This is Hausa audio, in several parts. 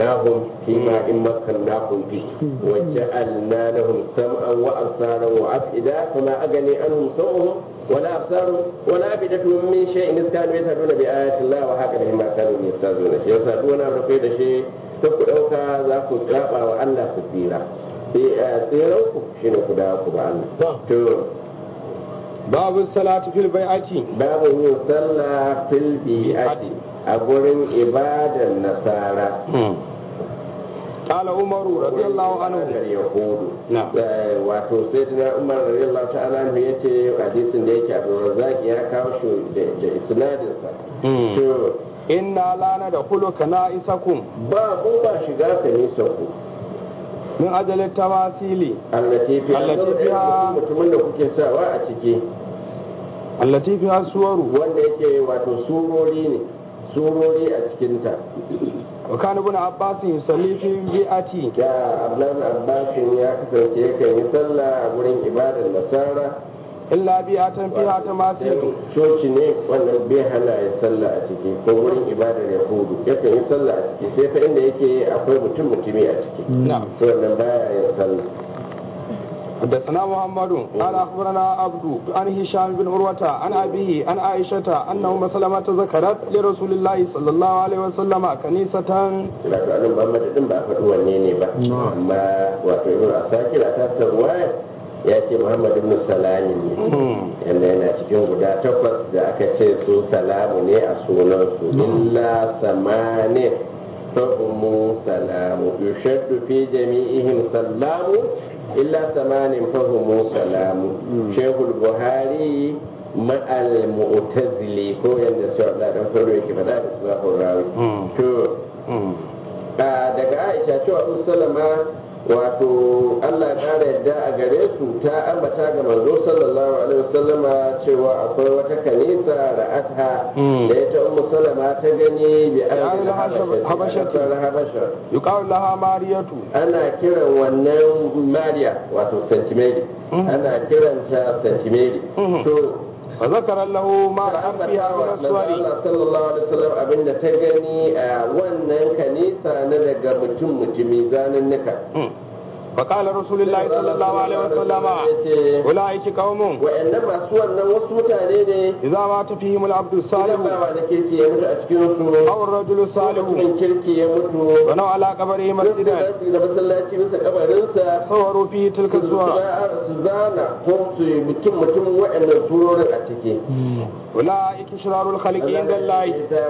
مكناهم فيما إن مكناهم فيه وجعلنا لهم سمعا وأبصارا وأفئدة فما أغني عنهم سمعهم ولا أبصارهم ولا أفئدتهم من شيء إذ كانوا يشهدون بآيات الله وهكذا ما كانوا يستهزئون يسألون عن رقيد شيء تقول ذاك الكعبة وأن كثيرا tsirarku shi ne ku dawo ku ba Allah. To, babu salatu fil bai'ati babu yin sallah fil bi'ati a gurin ibadan nasara. قال عمر رضي الله عنه yahudu wato sai da Umar radiyallahu ta'ala anhu yace hadisin da yake Abu Razzaq ya kawo shi da isnadin sa. To, inna la nadkhulu kana'isakum ba mu ba shiga kanisaku min ajalin tawasili allati fiha mutumin da kuke sawa a ciki allati fiha suwaru wanda yake wato surori a cikin ta wa kana ibn abbas yusalli fi bi'ati ya ablan abbas ya kasance yakan yi sallah a gurin ibadar nasara illa bi'atan fiha tamasilu coci ne wannan bai hana ya sallah a ciki ko wurin ibadar yahudu yakan yi sallah a ciki sai fa inda yake akwai mutumi a ciki to wannan baya yin sallah حدثنا محمد قال اخبرنا عبد عن هشام بن عروه عن ابيه عن عائشه ان ام سلمة ذكرت لرسول الله صلى الله عليه وسلم كنيسه لا تعلم محمد din ba faɗi wanne ne ba amma wato ibn asakir a tasar waya ya ce Muhammad ibn Salami ne yanda yana cikin guda 8 da aka ce su salamu ne a sunansu illa samane fahimu salamu yushaddu fi jami'ihim sallamu illa samanin fahimu salamu shehul buhari ma'al mu'tazili ko yanda su da dan faro yake faɗa da su rawi to daga Aisha cewa Salama wato Allah ya kara yadda a gare su ta ambata ga manzo sallallahu alaihi wasallama cewa akwai wata kanisa ra'atha da ita ummu salama ta gani bi habasha yuqalu laha mariyatu ana kiran wannan mariya wato saint mary ana kiranta saint mary to فذكر له ما رأى فيها من الصور صلى الله عليه وسلم abinda ta gani a wannan kanisa na daga mutumi zanen nika فقال رسول الله صلى الله عليه وسلم أولئك قوم وإنما سوى وسمتانين إذا مات فيهم العبد الصالح أو الرجل الصالح بنوا على قبره مسجدا صوروا فيه تلك الصور أولئك شرار الخلق عند الله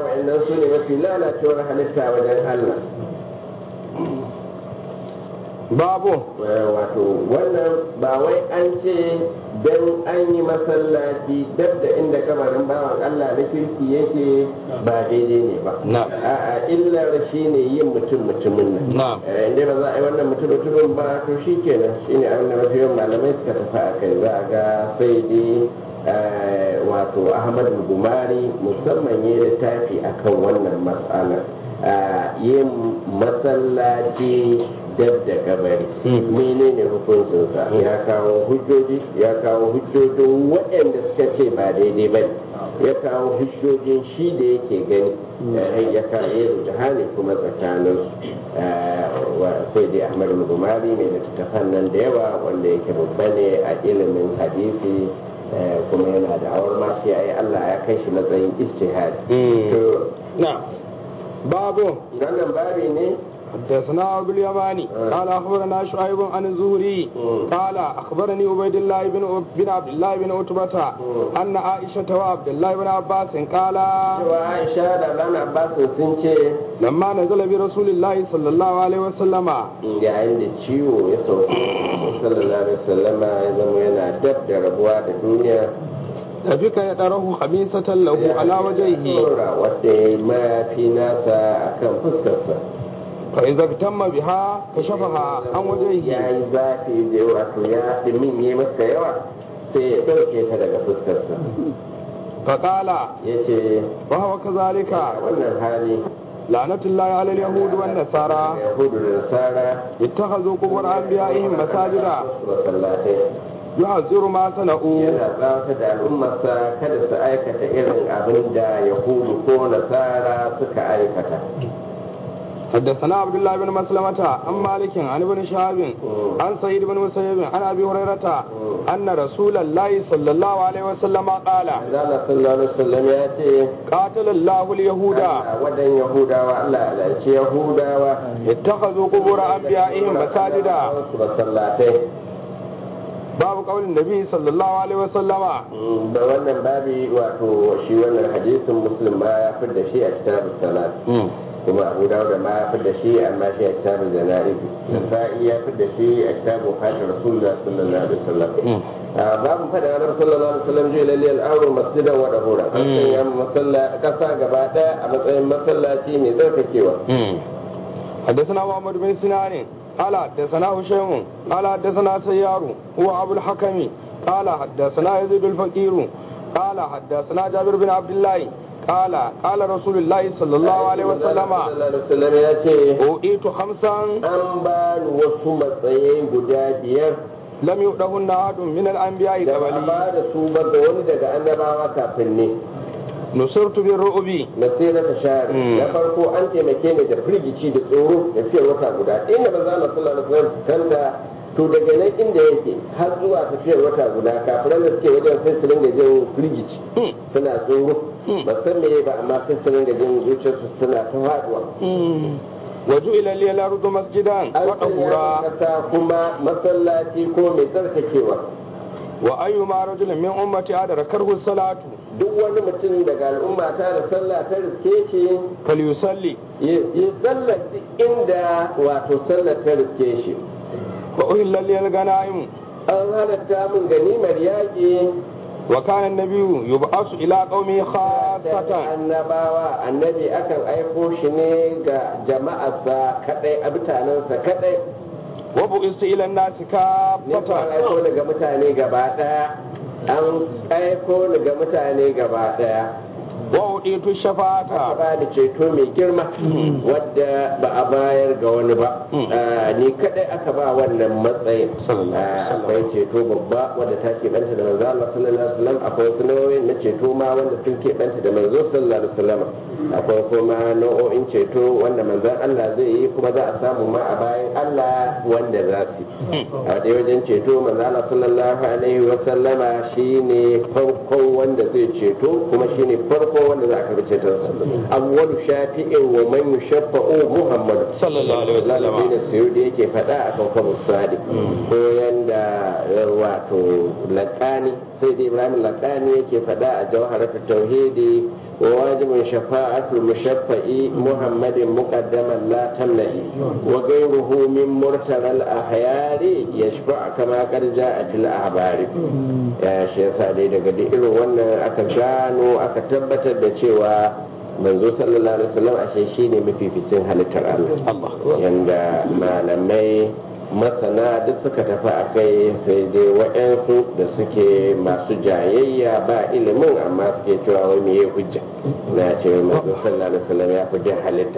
babu wato wannan ba wai an ce dan an yi masallaci dab da inda kamarin bawan Allah na kirki yake ba daidai ne ba a'a illar shi ne yin mutumin nan inda ba za a yi wannan mutumin ba to shi kenan shi ne an da mafiyan malamai suka tafi a kai za a ga sai dai wato Ahmad Gumari musamman ya littafi akan wannan matsalar yin masallaci dab da kabari menene hukuncinsa ya kawo hujjojin waɗanda suka ce ba daidai ba ya kawo hujjojin shi da yake gani ya kawo ya hali kuma tsakanin sai dai ahmad gumari ne da tattafan nan da yawa wanda yake babba ne a ilimin hadisi kuma yana da awar mashi ya Allah ya kai shi matsayin ijtihadi babu wannan babi ne حدثنا أبو اليماني قال أخبرنا شعيب عن الزهري قال أخبرني عبيد الله بن عبد الله بن عتبة أن عائشة وعبد الله بن عباس قال عائشة وعبد عباس سنتي لما نزل برسول الله صلى الله عليه وسلم yayin da ciwo ya sauka sallallahu alaihi wasallam ya zama yana dab da rabuwa da duniya تبك يدره خميسة له على وجهه ما في ناس أكم فسكسة فإذا اهتم بها كشفها عن وجهه يعني ذاتي دي وأخويا من يمسك يوا سيدوكي تدق فسكسة فقال يتي وهو كذلك وانا الحالي لعنة الله على اليهود والنصارى اتخذوا قبور أنبيائهم مساجدا yuhazziru ma sana'u yana tsawata da al'ummarsa kada su aikata irin abin da yahudu ko nasara suka aikata حدثنا عبد الله بن مسلمة عن مالك عن ابن شهاب عن سعيد بن مسيب عن ابي هريرة ان رسول الله صلى الله عليه وسلم قال Allah sallallahu alaihi wasallam ya ce قاتل الله اليهود wadan Yahudawa Allah ya ce Yahudawa اتخذوا قبور انبيائهم مساجدا masallatai باب قول النبي صلى الله عليه وسلم da wannan babi wato shi wannan hadisin Muslim ma ya fi da shi a kitabus salat kuma Abu Dawud ma ya fi da shi amma shi a kitabul janaiz Nasa'i ya fi da shi a kitabul hajj Rasulullah sallallahu alaihi wasallam babu fada na sallallahu alaihi wasallam ji lalil auru masjidan wa dahura an sanya masalla kasa gaba daya a matsayin masallaci mai tsarkakewa حدثنا محمد بن سنان قال حدثنا هشيم قال حدثنا سيار هو ابو الحكم قال حدثنا يزيد الفقير قال حدثنا جابر بن عبد الله قال رسول الله صلى الله عليه وسلم ya ce أوتيت خمسا an ba ni wasu matsayi guda biyar لم يؤتهن أحد من الأنبياء da ba قبلي ba da su ba ga wani daga annabawa kafin ne نصرت بالرعب nasira ta share na farko an taimake ni da firgici da tsoro da fiye wata guda inda ba za mu sallallahu alaihi wasallam fuskanta to daga nan inda yake har zuwa tafiyar wata guda kafiran da suke wajen sai su dinga jin firgici suna tsoro ba san me ba amma sai su dinga jin zuciyarsu suna ta faduwa وجعل لي الأرض مسجدا an sanya وطهورا kasa kuma masallaci ko mai tsarkakewa وأيما رجل من أمتي أدركه الصلاة duk wani mutum daga al'umma ta da sallah ta riske shi فليصلي ya sallar duk inda wato sallar ta riske shi وأهل لي الغنائم an halatta min ganimar yaƙi وكان النبي يبعث إلى قومه da خاصة annabawa annabi akan aiko shi ne ga jama'arsa kadai a mutanensa kadai وبعثت إلى الناس ne ba كافة aiko daga mutane gaba daya an aiko daga mutane gaba daya وأعطيت aka الشفاعة ba da ceto mai girma wadda ba a bayar ga wani ba ni kadai aka ba wannan matsayin akwai ceto babba wadda ta keɓanta da manzo Allah sallallahu alaihi wasallam akwai wasu nau'o'in na ceto ma wanda sun keɓanta da manzo sallallahu alaihi wasallam akwai kuma nau'o'in ceto wanda manzon Allah zai yi kuma za a samu ma a bayan Allah wanda za su a dai wajen ceto manzo Allah sallallahu alaihi wasallama shine farkon wanda zai ceto kuma shine farko wanda za a karbi cetonsa awwalu shafi'in wa man yushaffa'u muhammad sallallahu alaihi wasallam da sayyidi yake faɗa a kan kuma sadi ko yanda wato laqani sai da ibrahim laqani yake faɗa a jawharat tauhidi wa wajibun shafa'atul mushaffa'i muhammadin muqaddaman la tamnai wa ghayruhu min murtaral ahyari yashfa' kama qad ja'a fil ahbari ya shi yasa dai daga duk irin wannan aka gano aka tabbatar da cewa manzo sallallahu alaihi wasallam ashe shine mafificin halittar Allah yanda malamai masana duk suka tafi a kai sai dai waɗansu da suke masu jayayya ba ilimin amma suke cewa wai meye hujja na ce manzo sallallahu alaihi wasallam ya fi din halitta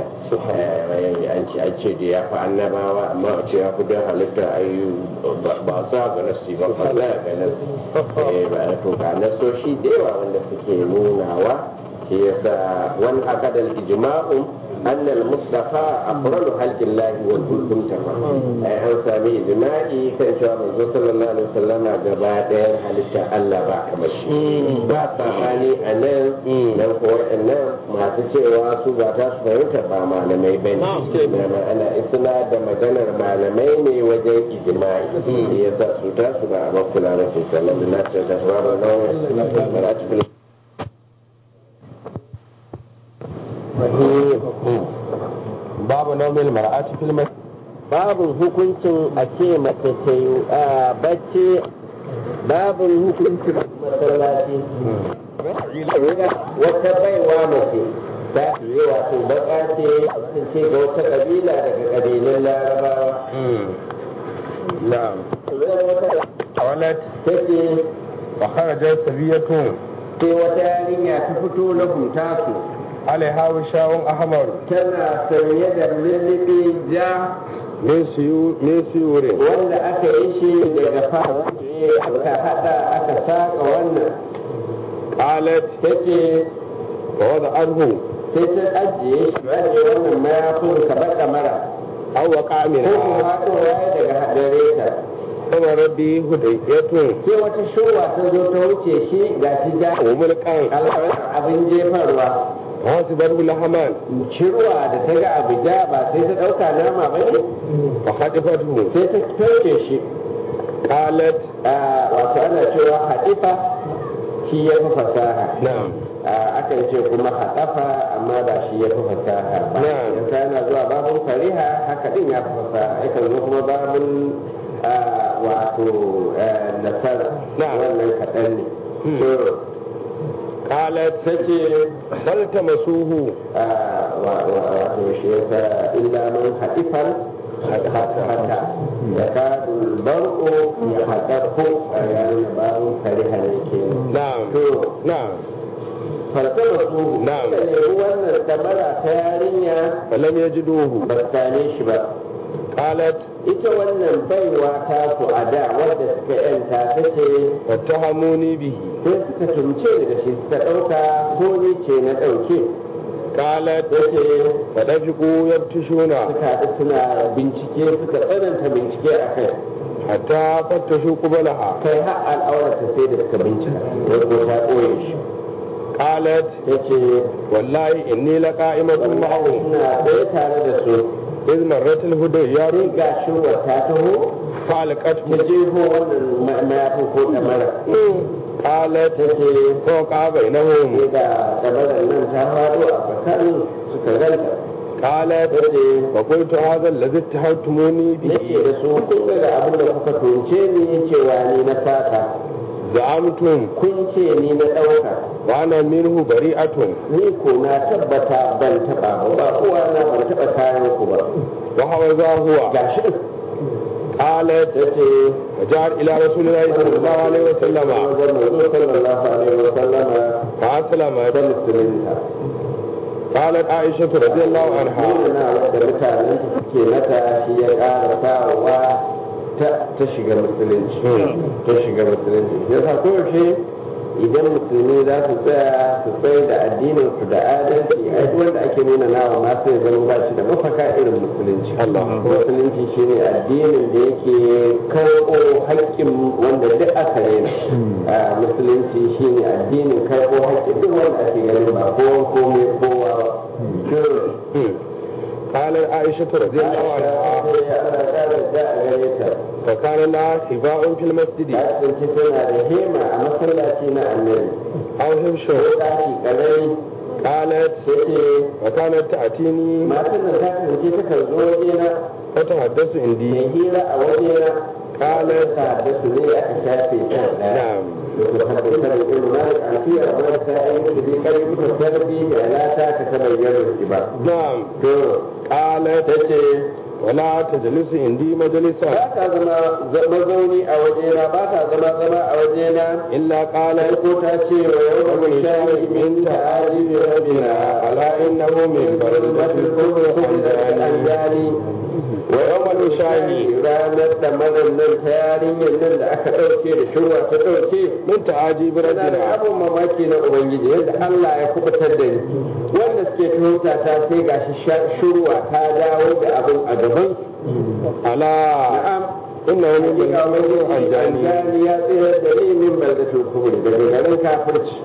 an ce da ya fi annabawa amma a ce ya fi din halitta ai ba sa ga nasi ba ba sa ga nasi ba to ga nasoshi da yawa wanda suke nunawa shi yasa wani akadal ijma'un أن المصطفى أفضل خلق الله والكل تمام أي أن سامي إجماعي كان شاء الله صلى الله عليه وسلم جبادين حلتا ألا باك مشي بعد ثاني أنا نقول أن ما تجي واسو بعد فهمت بما لمي بين أنا إسنا دم جنر ما لمي وجه إجماعي يسا سوتا سبا أبو كلا رسول الله الناس تتوارى babu naumin mar'ati fil masjid babin hukuncin a ce mace ta yi bacci babin hukuncin masallaci wata baiwa mace ta yi wato baka ce ce ga wata kabila daga kabilun larabawa na'am tawalat take wa kharaja sabiyatun sai wata yarinya ta fito na huta su alaiha wishawun ahmar tana sanye da lullubi ja min siyure wanda aka yi shi daga fara aka hada aka saka wannan qalat take wa wada anhu sai ta ajiye shi ajiye wannan mayafin kamar kamara aw waqa ko minha kuma haɗowa daga hadare ta kama rabbi hudayatun sai wata shurwa ta zo ta wuce shi ga shi ja wa mulkan alƙawarin abin jefarwa hasibahu lahaman shirwa da ta ga abu ja ba sai ta ɗauka nama ba ne wa hadifatu sai ta tauke shi qalat wato ana cewa hadifa shi ya fi fasaha na'am akan ce kuma haɗafa amma ba shi ya fi fasaha ba Na'am. yasa yana zuwa babun fariha haka din ya fi fasaha yakan zo kuma babun wato nasara Na'am. wannan kaɗan ne to qalat take bal tamasuhu wato shi yasa illa man haɗifan hata ya kadu bar'u ya haɗafu a yayin babun fariha ne ke na'am to na'am falsama su Na'am. da nemi wannan damara ta yarinya falam yajiduhu ba su same shi ba qalat ita wannan baiwa ta su a da wadda suka yanta ta ce fattahamuni bihi sai suka tumce ni da shi suka ɗauka ko ni ce na ɗauke qalat ta ce fadafiqu yabtishuna suka haɗu suna bincike suka tsananta bincike a kai hatta fattashu qubalaha kai har al'aurata sai da suka bincika wai ko ta ɓoye shi qalat ta ce wallahi inni laqa'imatun ma'ahu ina tsaye tare da su iz marratil hudayya sai ga shirwa ta taho falqat ta jefo wannan mayafin ko ɗamara qalat ta ce fawqa bainahum sai da ɗamarar nan ta faɗo a tsakanin suka ganta qalat ta ce wa qultu hadha alladhi ittahamtumuni nake bihi da su kun ga da abin da kuka tunce ni cewa ni na sata za'amtum kun ce ni na ɗauka wa ana minhu bari'atun ni ko na tabbata ban taɓa ba uwa na ban taɓa kayan ku ba wa hawaza huwa gashi qalat ta ce وجاء إلى رسول الله صلى الله عليه وسلم wajen manzo sallallahu alaihi wa sallama فأسلم ta musulunta قالت عائشة رضي الله عنها nuna wadda mutanen ta suke mata shi ya ƙara sawa ta shiga musulunci ta shiga musulunci ya sa kowace idan musulmi za su tsaya su tsaye da addinin su da adalci a duk wanda ake nuna nawa ma sai zama ba shi da mafaka irin musulunci Allah. musulunci shine addinin da yake karɓo haƙƙin wanda duk aka rena musulunci shine addinin karɓo haƙƙin duk wanda ake ganin ba kowa komai kowa ba قالت عائشة رضي الله عنها فكان لها حذاء في المسجد kasance tana da hema a masallaci na annabi أو همش ko ɗaki ƙarami قالت yace وكانت تأتيني matan nan ta kasance takan zo wajena فتحدث da عندي hira a wajena قالت ta da su ne aka shafe ta ɗaya نعم وتحدث الابن مالك عن في أخبار سائل في قريب التربي لا تتبين الاتباع. نعم قالت ولا تجلس عندي مجلسا ba ta zama mazauni a wajena ba ta zama a wajena إلا قالت ko ta ce wa yau da shayi min ta'ali bi rabbina ألا إنه من بردة الكفر anjani wa yawmal shahi ranar da maran nan ta yarinyar nan da aka ɗauke da shirwa ta ɗauke min ta'ajib Ina da rabbina abin mamaki na Ubangiji yadda Allah ya kubutar da ni wanda suke tuhumta ta sai gashi shirwa ta dawo da abin a gaban ala na'am innahu min hakika baldati anjani Anjani ya tsira da ni min baldatul kubri daga garin kafirci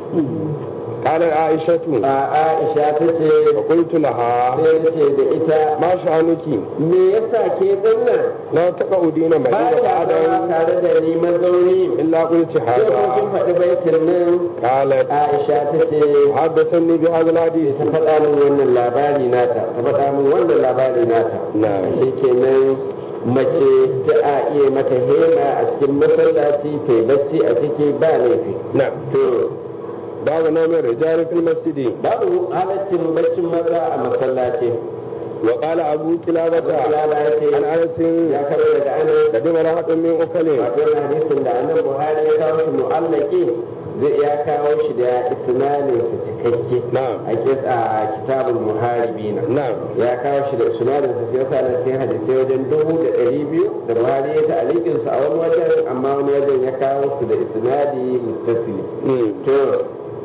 قالت عائشة a Aisha ta ce فقلت لها sai ce da ita ما شأنك me yasa ke dinnan لا تقعدين ba مدينة ta zama عدن tare da ni mazauni إلا قلت sai kun هذا faɗi baitin nan قالت Aisha ta ce حدثني بهذا الحديث ta faɗa min wannan labari nata ta faɗa min wannan labari nata نعم shi kenan mace ta a iya mata hema a cikin masallaci ta yi bacci a ciki ba laifi نعم to باب نوم الرجال في المسجد babu halaccin baccin maza a masallaci وقال أبو كلابة Lala ya ce عن أنس ya karo daga ana قدم رهط من أكل wato na hadisin da annabi Buhari ya kawo shi mu'allaki zai ya kawo shi da isnadin sa cikakke نعم a kitabul muharibina نعم ya kawo shi da sunanin sa sai sana cikin hadisai wajen 200,000 da Buhari ya ta'alikin sa a wani wajen amma wani wajen ya kawo su da isnadi muttasili to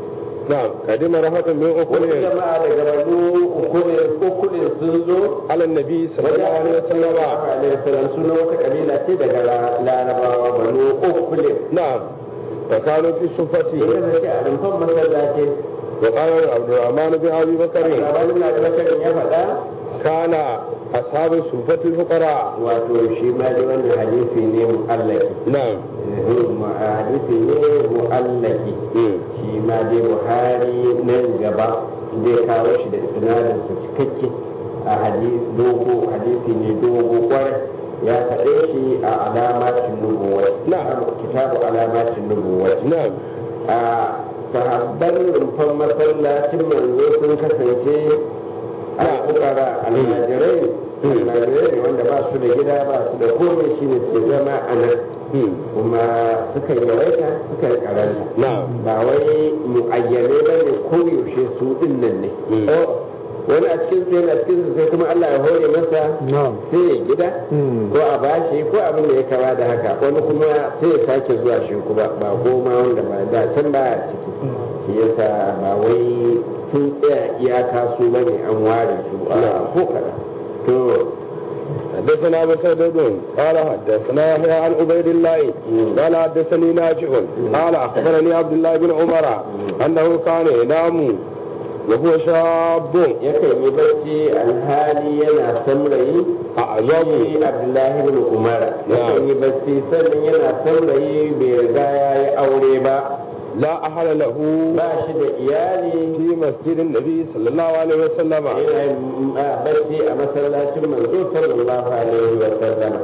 نعم قدم رهط من wani أكل jama'a daga banu ukulin sun zo على النبي صلى الله عليه وسلم wasallam suna wata kabila ce daga larabawa banu ukulin نعم فكانوا في الصفة ita da ce a rumfan masallaci وقال عبد الرحمن بن أبي بكر labarin na da bakarin ya faɗa كان أصحاب الصفة الفقراء wato shi ma dai wannan hadisi ne mu'allaki نعم hadisi ne mu'allaki shi ma dai buhari nan gaba zai kawo shi da isnadin sa cikakke a hadisi ne dogo kwarai ya faɗe shi a alamatin nubuwai kitabu alamatin nubuwai نعم a sahabban rumfan masallacin manzo sun kasance a fukara almajirai ne wanda ba su da gida ba su da komai shi ne suke zama a nan kuma suka yawaita suka yi karanta ba wai mu'ayyane ba ne koyaushe su din nan ne wani a cikin su yana cikin su sai kuma Allah ya hore masa sai ya gida ko a bashi ko abin da ya kama da haka wani kuma sai ya sake zuwa shi kuma ba goma wanda ba da can ba a ciki shi yasa ba wai sun tsaya iyaka su bane an ware su ko kada to حدثنا مسدد قال حدثنا يحيى عن عبيد الله قال حدثني نافع قال اخبرني عبد الله بن عمر انه كان ينام وهو شاب yakan yi bacci alhali yana saurayi أعظم abdullahi bin umar yakan yi bacci sannan yana saurayi bai riga ya yi aure ba لا أهل له ba shi da iyali في مسجد النبي صلى الله عليه وسلم yana yin bacci a masallacin manzo sallallahu alaihi wa sallam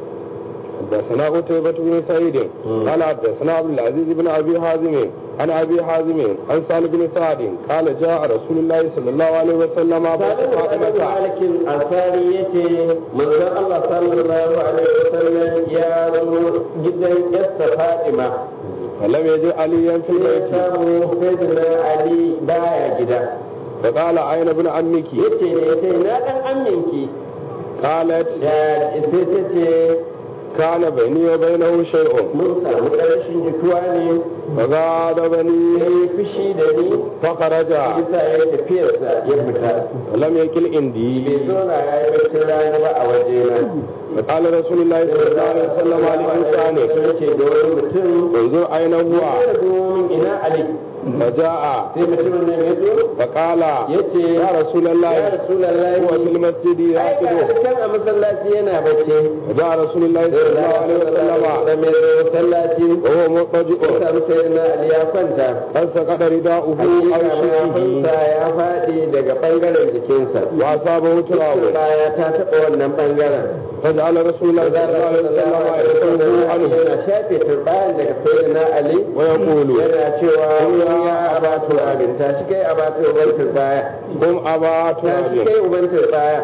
حدثنا قتيبة بن سعيد قال حدثنا عبد العزيز بن أبي حازم عن أبي حازم عن سالم بن سعد قال جاء رسول الله صلى الله عليه وسلم Salim da malikin ansari yace manzon Allah sallallahu alaihi wa sallam ya zo gidan yassa Fatima فلم يجد عليا في sai ya البيت samu sayyidina Ali baya gida فقال أين ابن عمك yace ne sai na dan aminki قالت da sai ta ce كان بيني وبينه شيء mun samu ƙarshen jituwa ne فغاضبني sai fushi da ni فخرج bisa ya tafiyarsa ya fita ولم يكل bai عندي zo na ya yi baccin rana ba a waje na فقال رسول الله صلى الله عليه وسلم لإنسان ce da wani mutum انظر أين هو ya zo min ina Ali فجاء sai mutumin nan ya zo فقال ya ce يا رسول الله ya Rasulullahi هو في المسجد ai ga يأكل can a masallaci yana bacci فجاء رسول الله صلى الله عليه وسلم da mai masallaci وهو ya مضطجع samu sayyidina Ali ya kwanta قد سقط رداؤه أو hakika شيئه mayafinsa ya faɗi daga ɓangaren jikinsa وأصابه تراب baya ta taɓa wannan ɓangaren فجعل رسول الله صلى الله عليه وسلم يدفعه عنه yana shafe turbayan daga sayyidina Ali ويقول yana cewa ya abatu abin ta shi kai abatu uban turbaya قم أبا ta shi تراب kai uban turbaya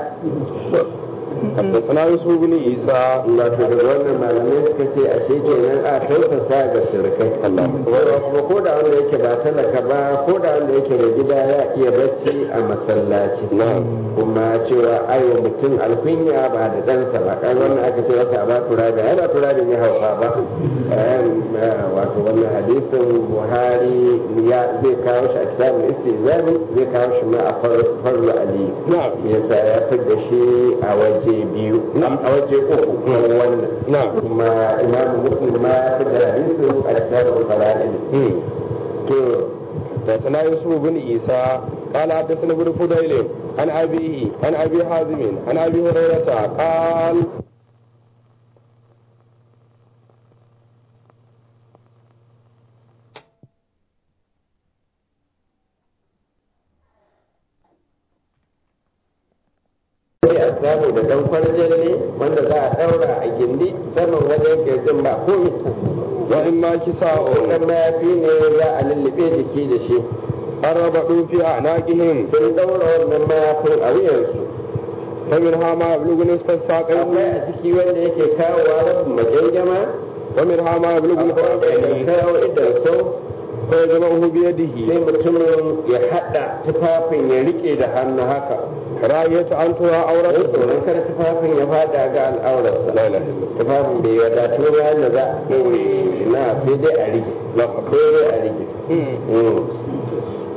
حدثنا يوسف بن عيسى wato daga wannan malamai suka ce a shi kenan a tausasa ga sirkai kuma ko da wanda yake ba talaka ba ko da wanda yake da gida ya iya bacci a masallaci kuma cewa aiwa mutum alkunya ba da ɗansa ba kai wannan aka ce masa a ba turabi ai ba turabin ya hauka ba wato wannan hadisin buhari ya zai kawo shi a kitabun istizami zai kawo shi ma a farlu ali yasa ya fi da shi a waje biyu a waje uku wannan kuma imamu muslim ma ya fi da hadisin a kitabun fara'il to حدثنا يوسف بن عيسى قال حدثنا ابن فضيل عن أبيه عن أبي حازم عن أبي هريرة قال a samu da dan kwarjalle wanda za a daura a gindi saman wajen kirjin ba komai وإما كساء dan mayafi ne za a lullube jiki da shi قربوا في أعناقهم sun daura wannan mayafin a wuyansu فمنها ما يبلغ نصف akwai الساقين a ciki wanda yake kawowa rabin majangama ومنها ما يبلغ akwai wanda yake الكعبين kawo idan sau فيجمعه sai بيده mutumin ya hada tufafin ya rike da hannu haka راية أن ترى don عورته tsoron kada tufafin ya fada ga al'aurarsa لا إله إلا الله tufafin bai wadatu ba da za a ɗaure na sai dai a rike sai dai a rike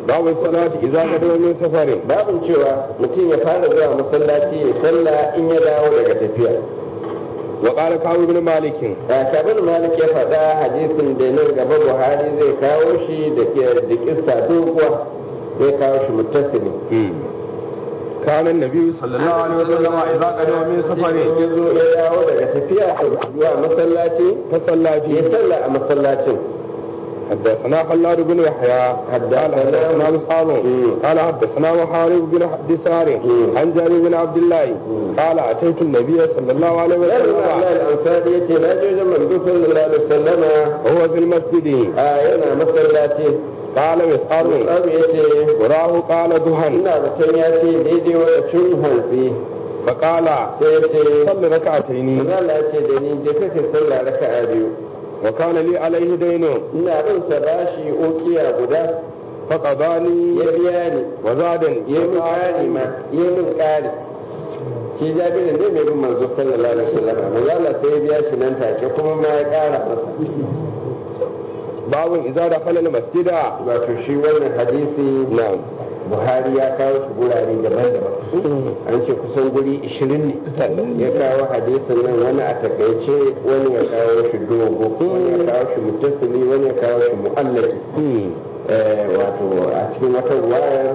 babu salati idza qadama min safarin babin cewa mutum ya fara zuwa masallaci ya sallah in ya dawo daga tafiya. wa qala kawu ibn malik Kabin Malik ya faɗa hadisin da nan gaba Buhari zai kawo shi da kissa doguwa zai kawo shi muttasili. kana annabi sallallahu alaihi wasallam idza qadama min safarin Ya zo ya dawo daga tafiya zuwa masallaci fa sallati ya sallah a masallacin. حدثنا خلاد بن يحيى حدثنا مصعب قال حدثنا محارب بن دثار عن جابر بن عبد الله قال اتيت النبي صلى الله عليه وسلم الانصاري يتي لا جوز من صلى الله عليه وسلم وهو في المسجد yana masallaci. قال مسعر Abu yace وراه قال دهن ina zaton ya ce daidai wakacin hantsi. فقال sai ya ce صل ركعتين Allah ya ce da ni je kake sallah raka'a biyu. وكان لي عليه دين Ina bin sa bashi ukiya guda فقضاني ya biya ni وزادني ya min ƙari ma ya min ƙari. Shi Jabiru ne mai bin manzo sallallahu alaihi wasallam manzo Allah sai ya biya shi nan take kuma ma ya ƙara masa. باب إذا دخل المسجد Wato shi wannan hadisi نعم Buhari ya kawo shi gurare daban-daban. An ce kusan guri 20 ne. Ya kawo hadisin nan wani a takaice wani ya kawo shi dogo wani ya kawo shi mutasili wani ya kawo shi mu'allaki. Wato a cikin wata ruwayar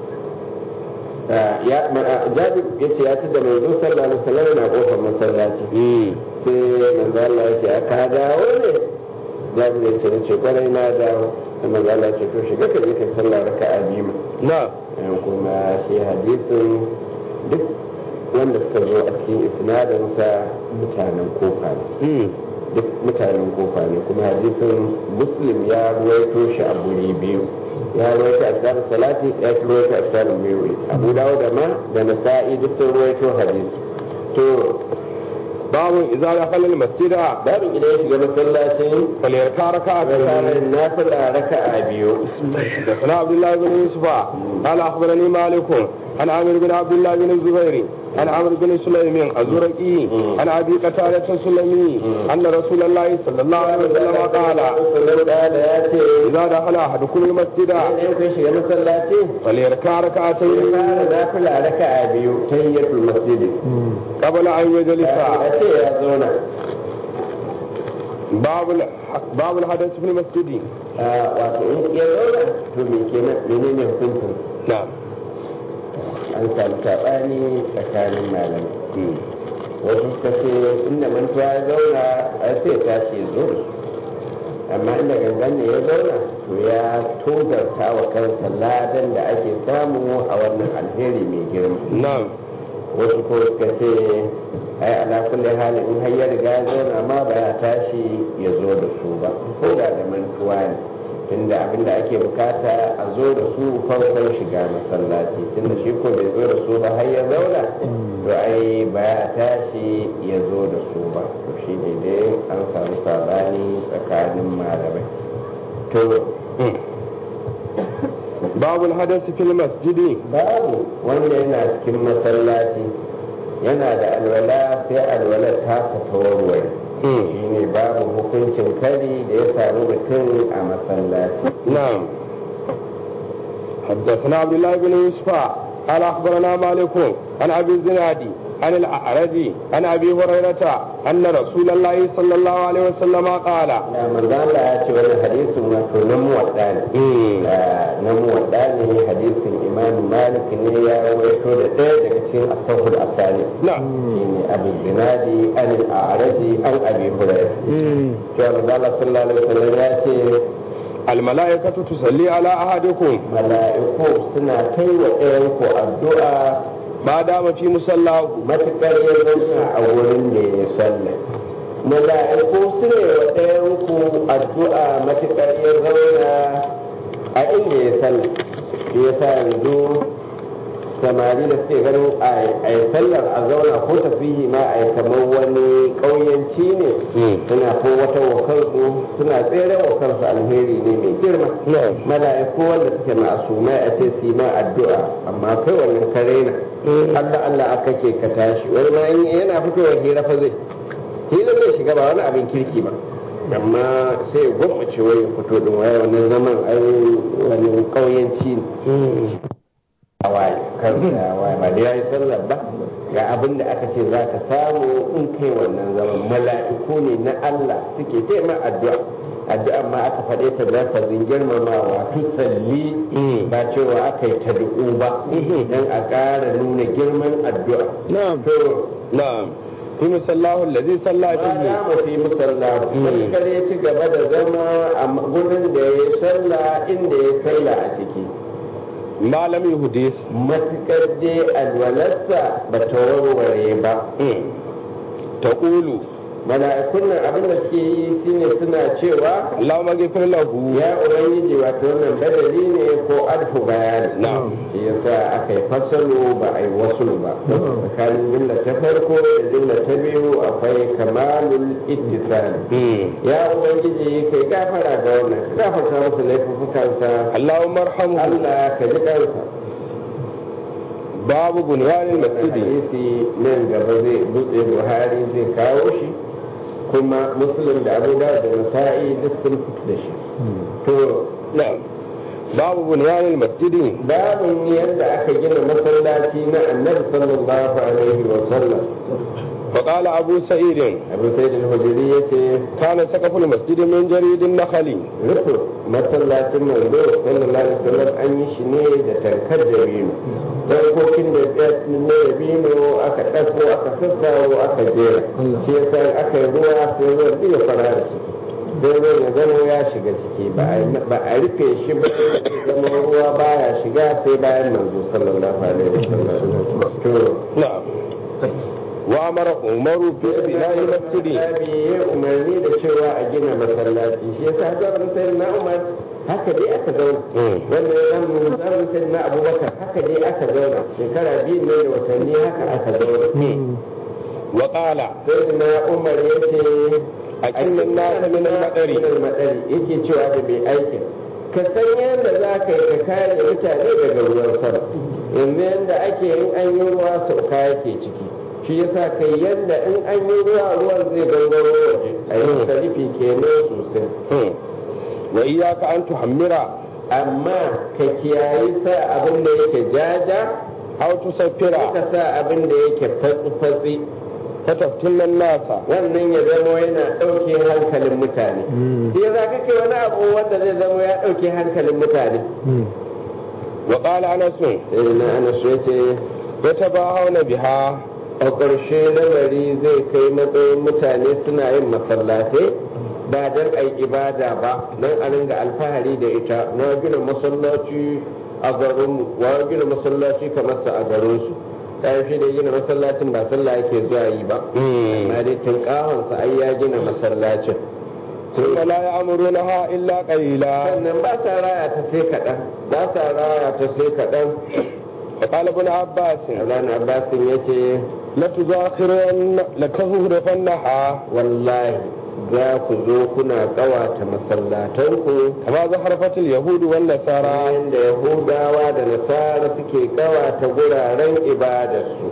Jabir ya ce ya ci da manzo sallallahu alaihi wasallam na kofar masallaci. Sai manzo Allah ya ce aka dawo ne. Jabir ya ce na ce kwarai na dawo. Sai manzo Allah ya ce to shiga ka je ka sallah raka'a biyu. نعم Kuma shi hadisin duk wanda suka zo a cikin isnadinsa mutanen kofa ne. Duk mutanen kofa ne kuma hadisin Muslim ya ruwaito shi a guri biyu. Ya ruwaito a kitabun salati ya ruwaito a kitabun mewi. Abu Dawud da ma da Nasa'i duk sun ruwaito hadisi. To باب إذا دخل المسجد babin idan ya shiga masallacin فليركع ركعتين raka'a nafila raka'a biyu. حدثنا عبد الله بن يوسف قال اخبرني مالك عن عامر بن عبد الله بن الزبير عن عمرو بن سليم الزرقي عن ابي قتاده السلمي ان رسول الله صلى الله عليه وسلم قال ya ce اذا دخل احدكم المسجد idan kun shiga masallaci فليركع ركعتين fara nafila raka'a biyu tayyatul masjid. قبل ان يجلس Ya ce ya zauna. باب الحدث في المسجد Wato in ya zauna to me kenan menene hukuncin? نعم An samu saɓani tsakanin malamai. Wasu suka ce inda mantuwa ya zauna a sai tashi ya zo. Amma inda gangan ne ya zauna to ya tozarta wa kansa ladan da ake samu a wannan alheri mai girma. نعم Wasu ko suka ce ai ala kulli hali in har ya riga ya zauna ma ba ya tashi ya zo da su ba ko da mantuwa ne. Tunda abinda ake bukata a zo da su farkon shiga masallaci tunda shi ko bai zo da su ba har ya zauna to ai ba ya tashi ya zo da su ba to shi ne dai an samu sabani tsakanin malamai. To باب الحدث في المسجد babu wanda yana cikin masallaci yana da alwala sai alwala ta ta warware shi ne babu hukuncin kari da ya samu mutum a masallaci. نعم حدثنا عبد الله بن يوسف قال اخبرنا مالك عن ابي الزناد عن الاعرج عن ابي هريره ان رسول الله صلى الله عليه وسلم قال na manzo Allah ya ce wannan hadisin wato na muwadda ne. Na muwadda ne hadisin Imam Malik ne ya rawaito da ɗaya daga cikin asahul asali. نعم Shine Abu Zinadi an al-A'raji an Abi Hurairah. Cewa manzo Allah sallallahu alaihi wasallam ya ce الملائكة تصلي على أحدكم mala'iku suna kai wa ɗayan ku addu'a ما دام في مصلاه matuƙar ya zauna a wurin da ya sallah. Mala'iku suna wa ɗayan ku addu'a matuƙar ya zauna a inda ya sallah. Shi ya sa yanzu samari da suke ganin a yi sallar a zauna ko tafihi ma a yi kamar wani ƙauyanci ne suna ko wata wa kansu suna tsere wa kansu alheri ne mai girma. Mala'iku wanda suke ma'asumai a ce su yi ma addu'a amma kai wannan kare na Allah Allah aka ke ka tashi wani ma in yana fitowa hira fa zai shiga ba wani abin kirki ba amma sai gwamnati wai ya fito din waye wannan zaman ai wani kauyanci ne a waye kansa waye ba da yayi sallar ba ga abin da aka ce za ka samu in kai wannan zaman mala'iku ne na Allah suke taimaka addu'a addu'a ma aka faɗe ta lafazin girmamawa tusalli ba cewa aka yi tad'u ba dan a ƙara nuna girman addu'a na'am na'am fi musallahu allazi salla fihi ya mu fi musallahu matakar ya ci gaba da zama a gurin da ya salla inda ya salla a ciki malam yahudis matakar dai alwalarsa ba ta warware ba taqulu mala'ikun nan abin da suke yi shine suna cewa Allahumma ghfir lahu ya ubangiji wato wannan badali ne ko alfu bayani na'am shi yasa aka yi fasalu ba a yi wasulu ba tsakanin jumla ta farko da jumla ta biyu akwai kamalul ittisal ya ubangiji kai gafara ga wannan ka gafarta masa laifukansa Allahumma arhamhu Allah ka ji kansa babu bunyanil masjidi hadisi nan gaba zai dutse Buhari zai kawo shi kuma Muslim da Abu Dawud da Nasa'i duk sun fito da shi to na'am babu bunyanil masjidi babin yadda aka gina masallaci na Annabi sallallahu alaihi wa sallam فقال أبو سعيد Abu Sa'id al-Hudri yace كان سقف المسجد من جريد النخل rufu masallacin manzo sallallahu alaihi wasallam an yi shi ne da tankar dabino tankokin da na dabino aka ɗauko aka sassawo aka jera shi yasa aka yi ruwa sai ruwan iya fara da ciki sai ruwan ya zama ya shiga ciki ba a rufe shi ba zama ruwa baya shiga sai bayan manzo sallallahu alaihi wasallam to نعم وأمر عمر ببناء المسجد ya umarni da cewa a gina masallaci shi yasa zamanin sai na Umar haka dai aka zauna wannan zamanin sai na Abubakar haka dai aka zauna shekara biyu ne da watanni haka aka zauna وقال sai na Umar ya ce أكل الناس من المطر madari yake cewa da mai aikin ka san yadda za ka yi ka kare mutane daga ruwan sama yanzu yadda ake in an yi ruwa sauka yake ciki shi yasa kai yadda in an yi ruwan zai gangaro waje a yi sarifi kenan sosai وإياك أن تحمر amma ka kiyayi sa abin da yake jaja أو تسفر ka sa abin da yake fatsi-fatsi فتفتن الناس wannan ya zama yana ɗauke hankalin mutane sai za ka kai wani abu wanda zai zama ya ɗauke hankalin mutane وقال أنس sai na anas ya ce يتباهون بها a ƙarshe lamari zai kai matsayin mutane suna yin masallatai ba don a yi ibada ba don a ringa alfahari da ita na gina masallaci a garinmu wa gina masallaci kamar sa a garinsu ƙarfi da gina masallacin ba sallah yake zuwa yi ba amma dai tun ƙahonsa ai ya gina masallacin ثم لا يأمرونها إلا قليلا sannan ba sa raya ta sai kaɗan ba sa raya ta sai kaɗan فقال ابن عباس Abdullahi Abbasin ya ce لتزخرفنها wallahi za ku zo kuna ƙawata masallatanku كما زخرفت اليهود والنصارى bayan da yahudawa da nasara suke ƙawata guraren ibadarsu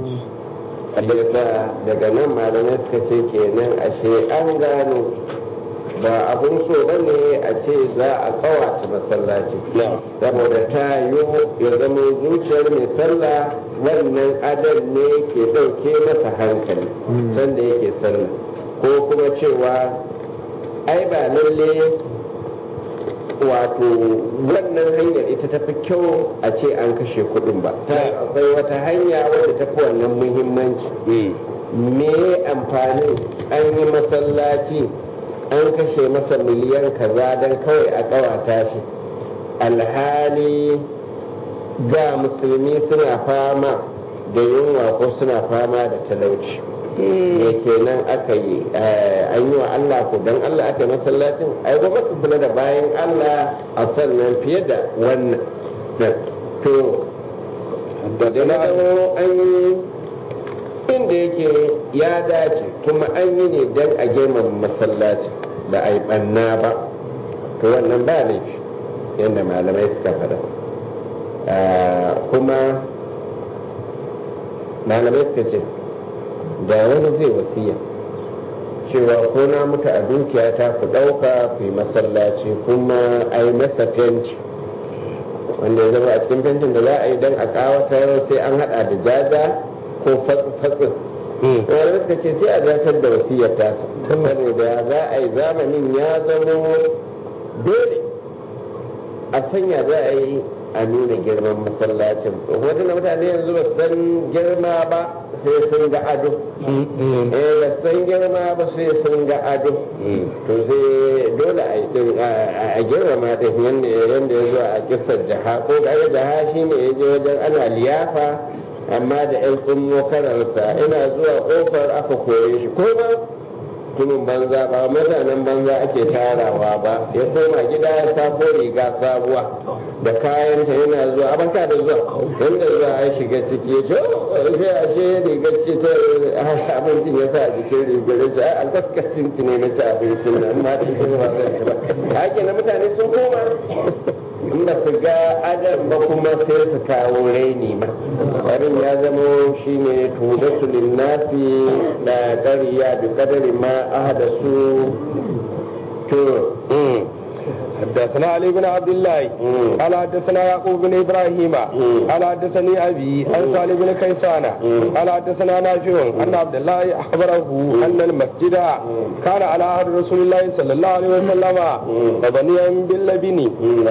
yasa daga nan malamai suka ce kenan ashe an gano ba abun so ba ne a ce za a ƙawata masallaci saboda ta yi ya zama zuciyar mai sallah wannan adan ne ke ɗauke masa hankali sanda yake sallah ko kuma cewa ai ba lalle wato wannan hanyar ita ta fi kyau a ce an kashe kuɗin ba akwai wata hanya wadda ta fi wannan muhimmanci me amfanin an yi masallaci an kashe masa miliyan kaza don kawai a ƙawata shi alhali ga musulmi suna fama da yunwa ko suna fama da talauci me kenan aka yi an yi wa Allah ko don Allah aka yi masallacin ai ba su kula da bayan Allah a sannan fiye da wannan to da zama an yi inda yake ya dace kuma an yi ne don a girmama masallacin da a yi ɓanna ba to wannan ba laifi yadda malamai suka faɗa kuma malamai suka ce da wani zai wasiya cewa ko na mutu a dukiya ta ku ɗauka ku yi masallaci kuma a yi masa fenti wanda ya zama a cikin fentin da za a yi don a ƙawatar sai an haɗa da jaja ko fatsin wanda suka ce sai a zartar da wasiyar tasa saboda za a yi zamanin ya zama dole a sanya za a yi a nuna girman masallacin wajen da mutane yanzu ba san girma ba sai sun ga ado ba san girma ba sai sun ga ado to sai dole a girmama din yadda ya zuwa a kisar jaha ko ga jaha shine ya je wajen ana liyafa amma da yan tsummo kararsa ina zuwa kofar aka kore shi ko ba tunin banza ba mutanen banza ake tarawa ba ya koma gida ya safo riga sabuwa da kayanta yana zuwa abanka da zuwa wanda zuwa ya shiga ciki ya ce sai a ce rigar ce ta abincin ya sa a jikin rigar ya ce albarkacin ki ne na ci abincin nan ma ta yi ba zai ci ba haka na mutane sun koma in ba su ga adam ba kuma sai su kawo raini ma abin ya zama shi ne tudatu linnasi da ƙariya bi kadari ma ahadasu to حدثنا علي بن عبد الله قال حدثنا يعقوب بن ابراهيم قال حدثني ابي عن سالم بن كيسان قال حدثنا نافع ان عبد الله اخبره ان المسجد كان على عهد رسول الله صلى الله عليه وسلم وبنيا باللبن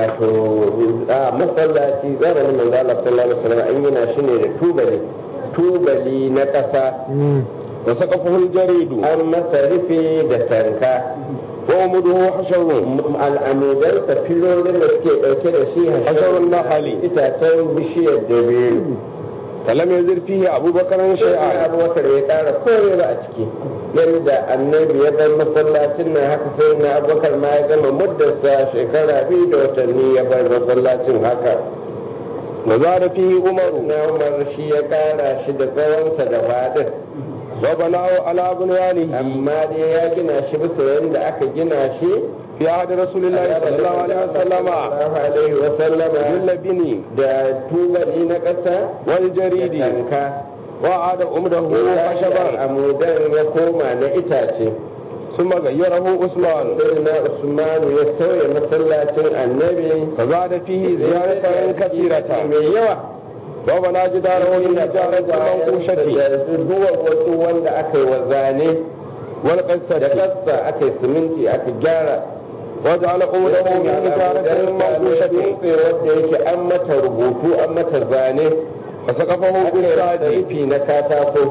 masallaci zamanin manzo Allah sallallahu alaihi wasallam an yana shine da tubali na kasa wa saqafuhu jaridu an masa rufe da tanka وعمده حشر al'amudan filolin da suke ɗauke da shi hasharun nahali itacen bishiyar dabiru falam yazir fihi abubakar shay'an abubakar ya ƙara kore ba a ciki yadda annabi ya bar masallacin nan haka sai na abubakar ma ya gama muddarsa shekara 2 da watanni ya bar masallacin haka nazara fihi umaru na umar shi ya ƙara shi da tsawonsa da fadin وبناه على بنيانه amma dai ya gina shi bisa yadda aka gina shi في عهد رسول الله صلى الله عليه وسلم باللبن da tubali na ƙasa والجريد وعاد أمره خشبا amudan ya koma na itace ثم غيره عثمان سيدنا عثمان ya sauya masallacin annabi فزاد فيه زيارة كثيرة mai yawa وبنى جداره من حجارة منقوشة duwar wasu wanda aka yi wa zane والقصة da kassa aka yi siminti aka gyara وجعل أمره من حجارة منقوشة wadda yake an mata rubutu an mata zane فسقفه بالساج rufi na katako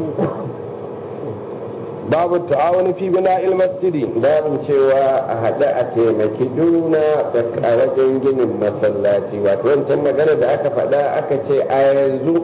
باب التعاون في بناء المسجد babu cewa a haɗe a taimaki juna a wajen ginin masallaci wato wancan magana da aka faɗa aka ce a yanzu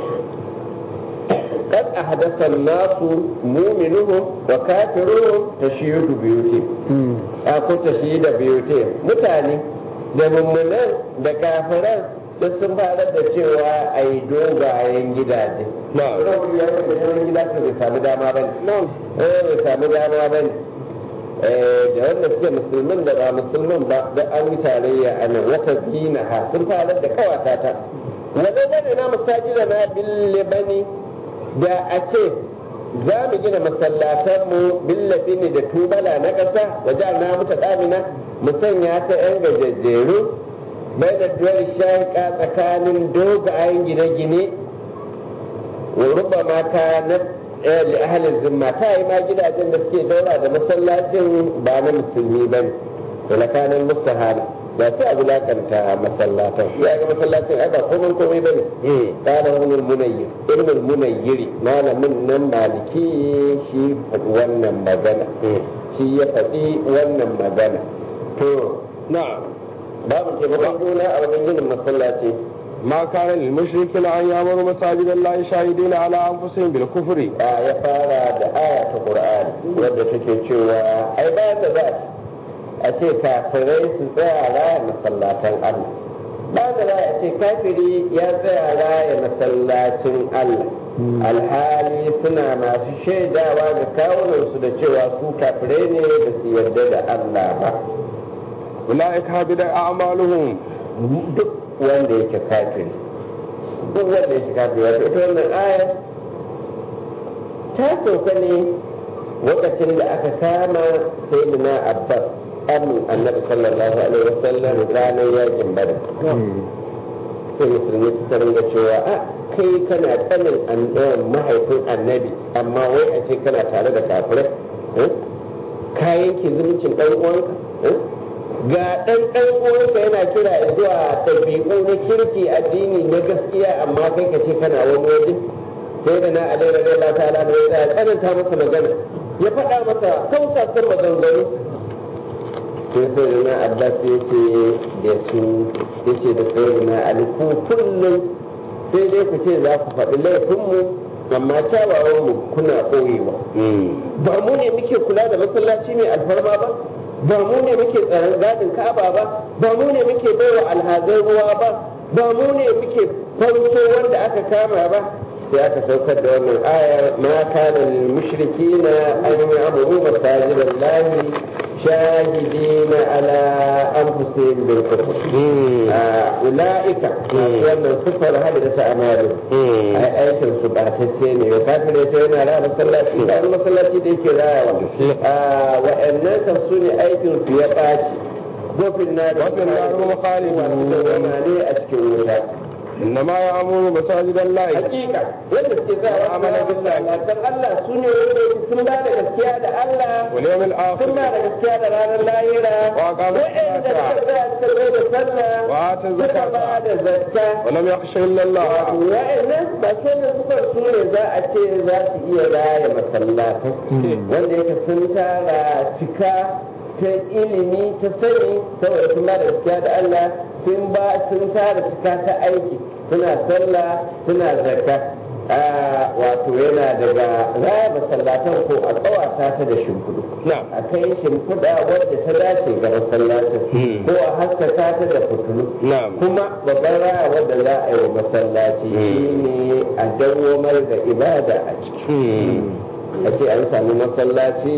kad a hadasa nasu muminuhu wa kafiruhu ta shiyu biyuti a ko ta shiyu da biyuti mutane da mummunan da kafiran duk sun fara da cewa a yi dogayen gidaje na dogayen gida su bai samu dama ba ne bai samu dama ba ne da wanda suke musulmin da ba musulmin ba da an yi tarayya a nan wata zina ha sun fara da kawata ta wanda bane na masajida na bille bane da a ce za mu gina masallatanmu billafini da tubala na ƙasa wajen na muta damina mu sanya ta 'yan gajejjeru bai da duwar shaƙa tsakanin dogayen gine-gine wa ruba mata na ahalin zimma ta yi ma gidajen da suke daura da masallacin ba na musulmi ba ne talakanin mustahari ba sai a wulakanta masallatan ya ga masallacin ai ba komai ba ne kana ibnul munayyir ibnul munayyiri malamin nan maliki shi faɗi wannan magana shi ya faɗi wannan magana to na'am babu taimakon juna a wajen ginin masallaci ما كان للمشركين أن يأمروا مساجد الله شاهدين على أنفسهم بالكفر ya fara da aya ta Qur'ani wadda take cewa ai ba da za a ce kafirai su tsaya raya masallatan Allah ba da za a ce kafiri ya tsaya raya masallacin Allah alhali suna masu shaidawa da kawunansu da cewa su kafirai ne da su yarda da Allah ba أولئك هبطت أعمالهم duk wanda yake kafiri duk wanda yake kafiri wato ita wannan aya ta sauka ne lokacin da aka kama sayyidina Abbas amin annabi sallallahu alaihi wasallam ranar yakin badar sai musulmi suka ringa cewa a kai kana tsanin mahaifin annabi amma wai a ce kana tare da kafirai kayan ki zumuncin ɗan uwanka ga ɗan uwanka yana kira zuwa ɗabi'u na kirki addini na gaskiya amma kai ka ce kana wani waje sai da na alai radiyallahu ta'ala da ya tsananta masa magana ya faɗa masa kausasan maganganu sai sai na abbas ya ce da su ya ce da sai na aliku kullum sai dai ku ce za ku faɗi laifinmu amma kyawawan mu kuna ɓoyewa ba mu ne muke kula da masallaci mai alfarma ba ba mu ne muke tsaron gadin ka'aba ba ba mu ne muke baiwa alhazai ruwa ba ba mu ne muke fanso wanda aka kama ba sai aka saukar da wannan ayar ma kana lil mushrikina an ya'muru masajidallahi shahidina ala anfusihim bil kufr ulaika wannan sufar hada ta amalu ai aikin su batacce ne ya kafire sai yana ra masallaci da masallaci da yake rayawa wa'annan kan su ne aikin su ya baci gofin na da mukhalifun ne a cikin wuta إنما يأمر مساجد الله حقيقة والاستثاء وعمل بالله لكن الله سنة ثم بعد الاستياء الله واليوم الآخر ثم بعد الاستياء على الله وأقام الصلاة وآتى الزكاة ولم يخش إلا الله وإن بكين سفر سنة ذات ذات إيراء مسلاته wanda yake sun tara cika ta ilimi ta sani saboda sun ba da gaskiya da Allah sun tara cika ta aiki suna sallah suna zakka wato yana daga raya masallatan ko a tsawata ta da shimfiɗu a kai shimfiɗa wadda ta dace ga masallacin ko a haskaka ta da fitilu kuma babban raya wadda za a yi wa masallaci shine a dawomar da ibada a ciki a ce an sami masallaci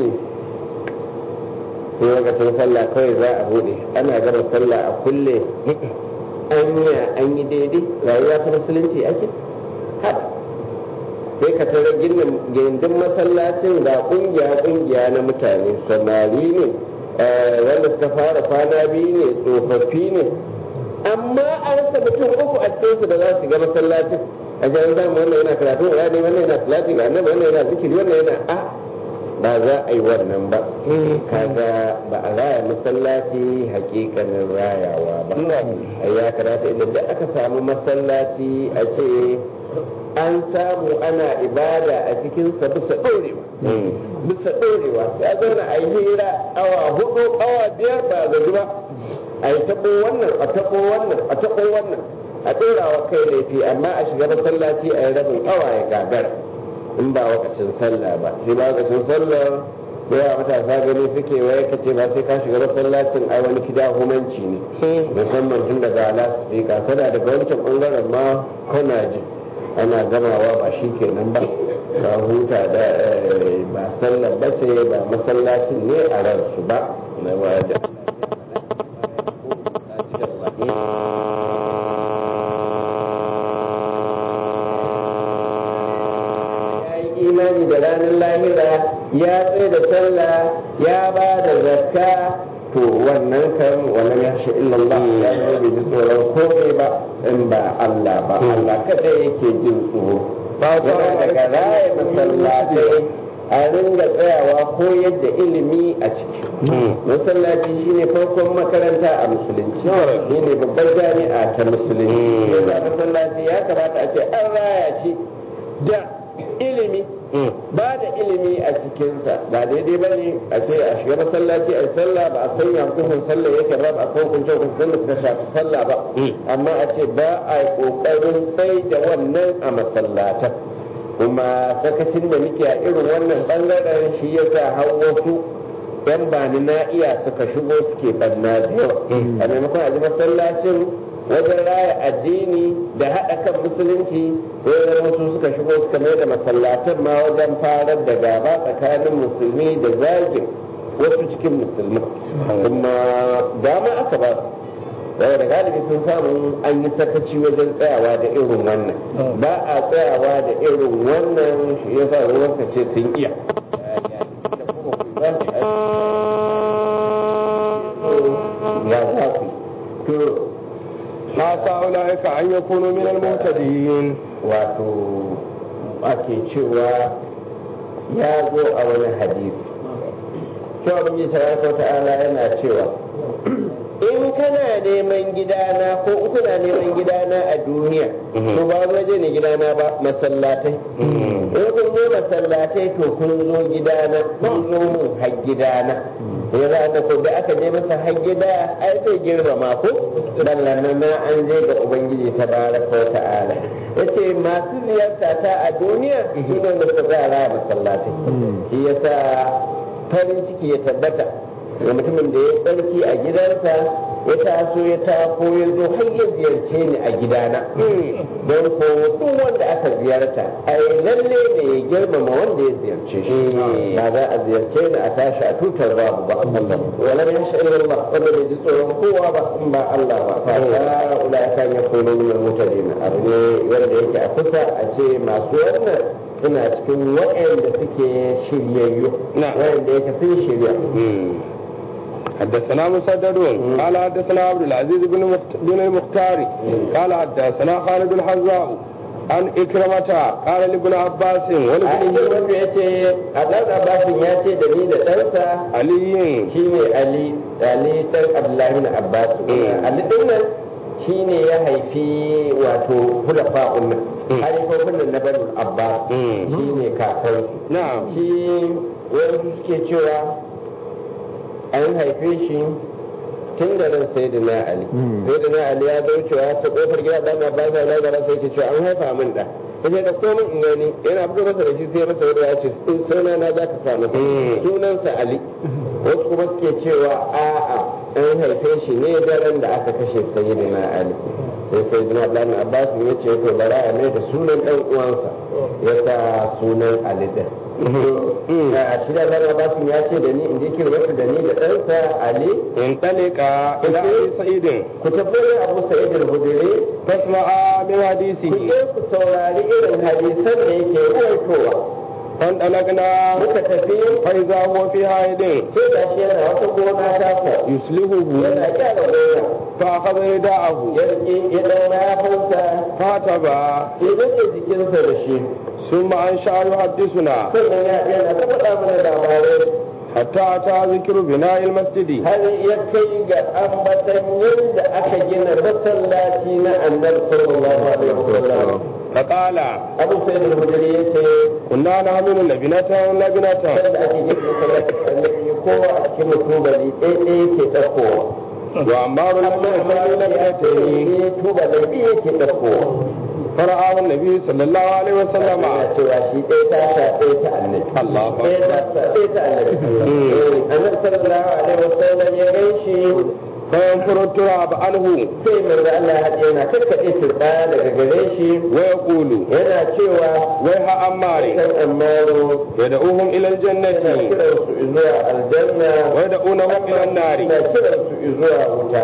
sai lokacin sallah kawai za a bude ana gaba sallah a kulle an yi daidai rayuwa ta musulunci ake haɗa sai ka tara gindin masallacin da kungiya na mutane samari ne wanda suka fara kwana biyu ne tsofaffi ne amma an rasa mutum uku a cikinsu da za su ga masallacin a jami'an zamu wannan yana karatu ne wannan yana salati ga annabi wannan yana zikiri wannan yana ba za a yi wannan ba kaga ba a raya masallaci hakikanin rayawa ba ya karata idan da aka samu masallaci a ce an samu ana ibada a cikinsa bisa ɗorewa ya zauna a yi hira awa 4 awa 5 ba gaji ba a yi taɓo wannan a taɓo wannan a taɓo wannan a ɗorawa kai laifi amma a shiga masallaci a yi rabin awa ya gagara in ba wakacin sallah ba shi ba wakacin sallah da yawa matasa gani suke waye ka ce ba sai ka shiga masallacin ai wani kida humanci ne musamman tun daga alasifika kana daga wancan bangaren ma kana ji ana gamawa ba shi kenan ba ka huta da ba sallah ba ce ba masallacin ne a ransu ba na wada imani da ranar lahira ya tsaye da sallah ya ba da zakka to wannan kan wannan ya shi illallah ya zo bai ji tsoron komai ba in ba Allah ba Allah kada yake jin tsoro ba daga raya masallatai a ringa tsayawa koyar da ilimi a ciki masallaci shine farkon makaranta a musulunci shine babbar jami'a ta musulunci masallaci ya kamata a ce an raya shi da ilimi ba da ilimi a cikinsa ba daidai ba ne a ce a shiga masallaci a sallah ba a sanya hukuncin sallah yake ba ba a san hukuncin hukuncin da suka shafi sallah ba amma a ce ba a yi kokarin sai da wannan a masallatan kuma sakacin da muke a irin wannan bangaren shi ya sa har wasu yan bani na iya suka shigo suke banna da yawa a maimakon a ji masallacin wajen raya addini da haɗa kan musulunci wajen wasu suka shigo suka mai da masallatan ma wajen farar da gaba tsakanin musulmi da zagin wasu cikin musulmi kuma dama aka ba su da galibi sun samu an yi sakaci wajen tsayawa da irin wannan ba a tsayawa da irin wannan shi ya sa ruwan ce sun iya ya za ku to hasa ulaika an yakunu min al-muhtadin wato ake cewa ya zo a wani hadisi cewa bin tabaraka ta'ala yana cewa in kana neman gidana ko in kuna neman gidana a duniya to ba waje ne gidana ba masallatai in kun zo masallatai to kun zo gidana kun zo mun har gidana ya za ta ko da aka je masa har gida ai zai girmama ko dan nan an je ga ubangiji tabaraka ta'ala yace masu ziyarta ta a duniya su ne da su zara masallatai shi yasa farin ciki ya tabbata ga mutumin da ya tsarki a gidansa ya taso ya tako ya zo har ya ziyarce ni a gidana don ko duk wanda aka ziyarta ai lalle ne ya girmama wanda ya ziyarce shi ba za a ziyarce ni a tashi a tutar babu ba wala ya sha Allah wanda bai ji tsoron kowa ba in ba Allah ba fa ula kan ya kono min mutadin abu ne wanda yake a kusa a ce masu wannan suna cikin waɗanda suke shiryayyu waɗanda yake sun shirya حدثنا مسدد قال حدثنا عبد العزيز بن المختار قال حدثنا خالد الحذاء عن إكرمة قال لابن عباس ولابن yace Abdul Abbas ya ce da ni da ɗansa Ali shine Ali dan Abdullahi bin Abbas Ali din nan shine ya haifi wato hulafa'un nan halifofin nan na Bani Abbas shine kakan na'am shi wani suke cewa an haife shi tun da ran sayyidina Ali sayyidina Ali ya zo cewa ta kofar gida dan Abbas na gara sai ke cewa an haifa min da sai da komai in gani yana fito masa da shi sai masa wanda ya ce suna na za ka sa masa sunansa Ali wasu kuma suke cewa a'a an haife shi ne daren da aka kashe sayyidina Ali sai sayyidina Dan Abbas ya ce to bara a mai da sunan dan uwansa ya sa sunan Ali din a shi da Dan Abbas ya ce da ni in je kirwata da ni da ɗansa Ali in talika ila Abi Sa'id ku tafi Abu Sa'id al-Khudri fasma'a min hadisi ku je ku saurari irin hadisan da yake ruwaitowa فانطلقنا muka tafi فإذا هو في حائض sai da shi yana wata gona ta sa يسلهه yana gyara gona فأخذ رداءه ya dauna ya fansa فاتبع ya rike jikinsa da shi ثم أنشأ يحدثنا sannan yana ta faɗa mana labarai حتى أتى ذكر بناء المسجد har ya kai ga ambatan yadda aka gina masallaci na annabi sallallahu alaihi wasallam فقال abu sai da hujjari ya ce كنا نحمل لبنة لبنة sanda ake gina masallaci annabi kowa a cikin tubali ɗaya yake ɗaukowa وعمار لم يحمل لبنتين ne tubali biyu yake ɗaukowa فرآه النبي صلى الله عليه وسلم ana cewa shi ɗaya ta sha ɗaya ta annabi الله ɗaya ta sha ɗaya ta annabi annabi sallallahu alaihi wasallam ya gaishe فينفر التراب عنه sai manzo Allah ya haɗe yana kakkaɗe turɓa daga gare shi ويقول yana cewa ويها عمار kan ammaru يدعوهم إلى yana الجنة kiran su zuwa aljanna ويدعونهم إلى النار yana kiran su zuwa wuta